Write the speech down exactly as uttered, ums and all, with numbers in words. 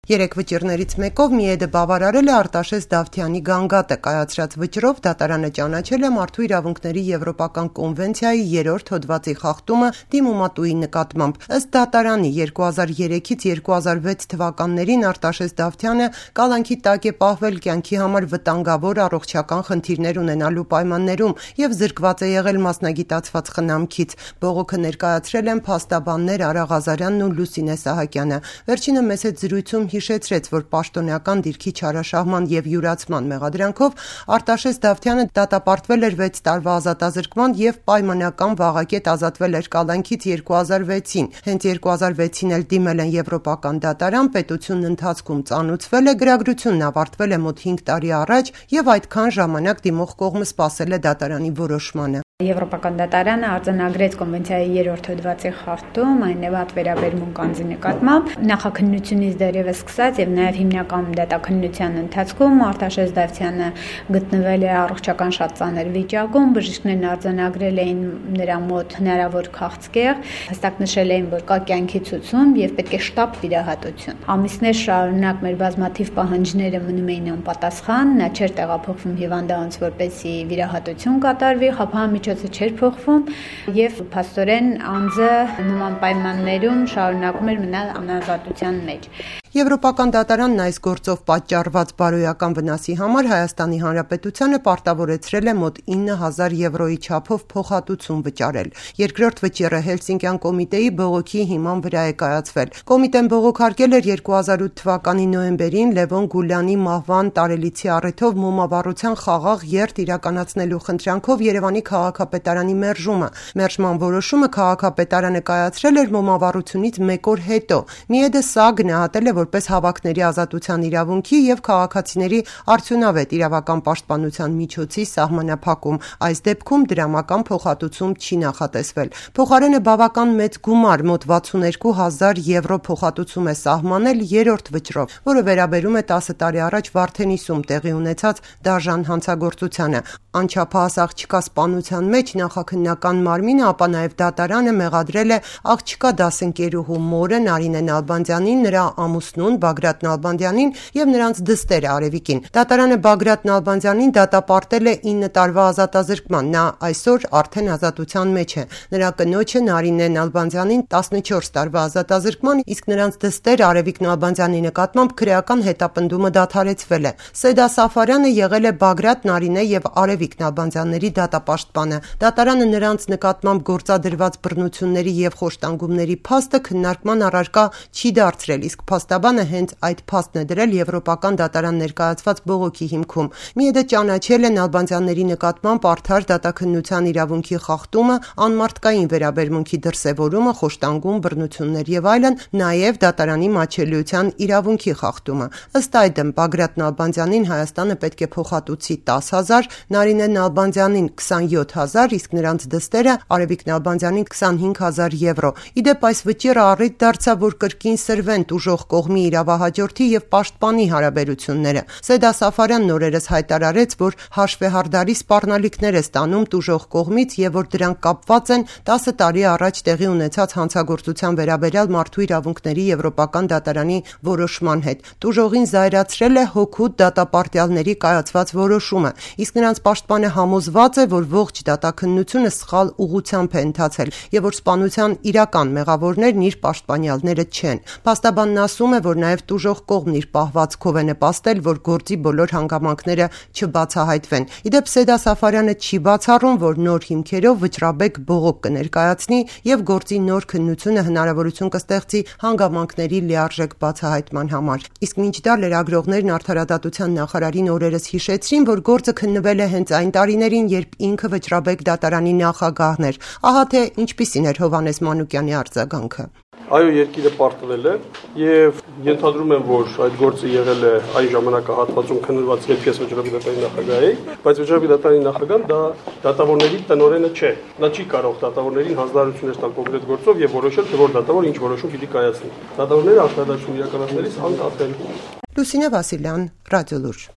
Երեք վճիռներից մեկով ՄԻԵԴ-ը բավարարել է Արտաշես Դավթյանի գանգատը, կայացրած վճռով դատարանը ճանաչել է Մարդու իրավունքների Եվրոպական կոնվենցիայի երրորդ հոդվածի խախտումը դիմումատուի նկատմամբ։ Ըստ դատարանի երկու հազար երեքից երկու հազար վեց թվականներին Արտաշես Դավթյանը կալանքի տակ է պահվել կյանքի համար վտանգավոր առողջական խնդիրներ ունենալու պայմաններում և զրկված է եղել մասնագիտացված խնամքից։ Բողոքը ներկայացրել են փաստաբաններ Արա Ղազարյանն ու Լուսինե Սահակյանը։ Վերջինը մեծ հետ զրույցում հիշեցրեց, որ պաշտոնական դիրքի չարաշահման և յուրացման մեղադրանքով Արտաշես Դավթյանը դատապարտվել էր վեց տարվա ազատազրկման և պայմանական վաղակետ ազատվել էր կալանքից երկու հազար վեցին։ Հենց երկու հազար վեցին էլ դիմել են Եվրոպական դատարան, պետությունն ընթացքում ծանուցվել է, գրագրությունն ավարտվել է մոտ հինգ տարի առաջ և այդքան ժամանակ դիմող կողմը սպասել է դատարանի որոշմանը։ Եվրոպական դատարանը արձանագրեց կոնվենցիայի երրորդ հոդվածի խախտում, այն նվատ վերաբերմունք անձի նկատմամբ, նախաքննությունից դեռևս սկսած եւ նաեւ հիմնական դատաքննության ընթացքում Արտաշես Դավթյանը գտնվել է առողջական շատ ծանր վիճակում, բժիշկներն արձանագրել էին նրա մոտ հնարավոր քաղցկեղ, հստակ նշել էին, որ կա կյանքի ցուցում եւ պետք է շտապ վիրահատություն։ Ամիսներ շարունակ մեր բազմաթիվ պահանջները մնում էին անպատասխան, նա չէր տեղափոխվում հիվանդանոց, որպեսզի վիրահատություն կատարվի, խափանմիջոցը չէր փոխվում եւ փաստորեն անձը նման պայմաններում շարունակում էր մնալ անազատության մեջ։ Եվրոպական դատարանն այս գործով պատճառված բարոյական վնասի համար Հայաստանի Հանրապետությանը պարտավորեցրել է մոտ ինը հազար եվրոյի չափով փոխհատուցում վճարել։ Երկրորդ վճիռը Հելսինկյան կոմիտեի բողոքի հիման վրա է կայացվել։ Կոմիտեն բողոքարկել էր երկու հազար ութ թվականի նոյեմբերին Լևոն Գուլյանի մահվան տարելիցի առիթով մոմավառության խաղաղ երթ իրականացնելու խնդրանքով Երևանի քաղաքապետարանի մերժումը։ Մերժման որոշումը քաղաքապետարանը կայացրել էր մոմավառությունից մեկ օր հետո։ ՄԻԵԴ-ը սա գնահատել է որպես հավաքների ազատության իրավունքի և քաղաքացիների արդյունավետ իրավական պաշտպանության միջոցի սահմանափակում։ Այս դեպքում դրամական փոխհատուցում չի նախատեսվել։ Փոխարենը բավական մեծ գումար մոտ վաթսունութ հազար եվրո փոխհատուցում է սահմանել երրորդ վճռով, որը վերաբերում է տասը տարի առաջ Վարդենիսում տեղի ունեցած դաժան հանցագործությանը։ Անչափահաս աղջկա սպանության մեջ նախաքննական մարմինը, ապա նաև դատարանը մեղադրել է աղջկա դասընկերուհու մորը Նարինե Նալբանդյանին, նրա ամուսնուն Բագրատ Նալբանդյանին և նրանց դստերը Արևիկին։ Դատարանը Բագրատ Նալբանդյանին դատապարտել է ինը տարվա ազատազրկման, նա այսօր արդեն ազատության մեջ է։ Նրա կնոջը Նարինե Նալբանդյանին տասնչորս տարվա ազատազրկման, իսկ նրանց դստեր Արևիկ Նալբանդյանի նկատմամբ քրեական հետապնդումը դադարեցվել է։ Սեդա Սաֆարյանը եղել է Բագրատ, Նարինե և Արևիկ Նալբանդյանների դատապաշտպանը։ Դատարանը նրանց նկատմամբ գործադրված բռնությունների և խոշտանգումների փաստը քննարկման առարկա չի դարձրել, իսկ փաստաբանը հենց այդ փաստն է դրել Եվրոպական դատարան ներկայացված բողոքի հիմքում։ ՄԻԵԴ-ը ճանաչել է Նալբանդյանների նկատմամբ արդար դատաքննության իրավունքի խախտումը, անմարդկային վերաբերմունքի դրսևորումը, խոշտանգում, բռնություններ եւ այլն, նաեւ դատարանի մատչելիության իրավունքի խախտումը։ Ըստ այդմ Բագրատ Նալբանդյանին Հայաստանը պետք է փոխհատուցի տասը հազար, Նարինե Նալբանդյանին քսանյոթ հազար, իսկ նրանց դստերը Արևիկ Նալբանդյանին քսանհինգ հազար եվրո։ Իդեպ այս վճիռը առիթ դարձավ, որ կրկին սրվեն տուժող կողմի իրավահաջորդի և պաշտպանի հարաբերությունները։ Սեդա Սաֆարյանն օրերս հայտարարեց, որ հաշվեհարդարի սպառնալիքներ է ստանում տուժող կողմից և որ դրանք կապված են տասը տարի առաջ տեղի ունեցած հանցագործության վերաբերյալ Մարդու իրավունքների Եվրոպական դատարանի որոշման հետ։ Տուժողին զայրացրել է հօգուտ դատապարտյալների կայացված որոշումը, իսկ նրանց պաշտպանը համոզված է, որ ողջ դատաքննությունը սխալ ուղղությամբ է ընթացել և որ սպանության իրական մեղավորներն իր պաշտպանյալները չեն։ Փաստաբանն ասում է, որ նաև տուժող կողմն իր պահվածքով է նպաստել, որ գործի բոլոր հանգամանքները չբացահայտվեն։ Իդեպ Սեդա Սաֆարյանը չի բացառում, որ նոր հիմքերով վճռաբեկ բողոք կներկայացնի և գործի նոր քննությունը հնարավորություն կստեղծի հանգամանքների լիարժեք բացահայտման համար։ Իսկ մինչդեռ լրագրողներն արդարադատության նախարարին օրերս հիշեցրին, որ գործը քննվել է հենց այն տարիներին, երբ ինքը վճռաբեկ դատարանի նախագահն էր։ Ահա թե ինչպիսին էր Հովհաննես Մանուկյանի արձագանքը։ Այո, երկիրը պարտվել է եւ ենթադրում եմ, որ այդ գործը եղել է այն ժամանակահատվածում քննված, երբ ես վճռաբի դատարանի նախագահ էի, բայց վճռաբի դատարանի նախագահան դա դատավորների տնօրենը չէ։ Նա չի կարող դատավորներին հանձնարարություններ տալ կոնկրետ գործով եւ որոշել, թե որ դատավոր ինչ որոշում պիտի կայացնի։ Դատավորները արդարադատություն իրականացնելիս անկախ են։ Լուսինե Վասիլյան, Ռադիոլուրջ։